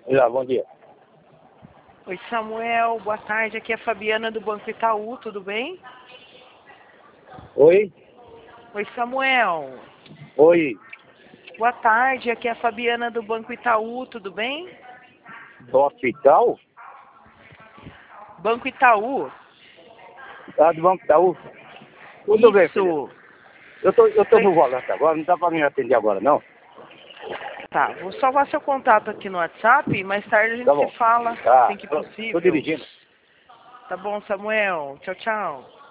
Já, bom dia. Oi, Samuel, boa tarde. Aqui é a Fabiana do Banco Itaú, tudo bem? Oi? Oi, Samuel. Oi. Boa tarde, aqui é a Fabiana do Banco Itaú, tudo bem? Do hospital? Banco Itaú. Ah, do Banco Itaú? Tudo bem, filha. Isso. Eu tô no volante agora, não dá pra me atender agora, não? Tá, vou salvar seu contato aqui no WhatsApp, mais tarde a Tá gente bom. se fala, Tá, assim que tô possível. dirigindo. Tá bom, Samuel. Tchau, tchau.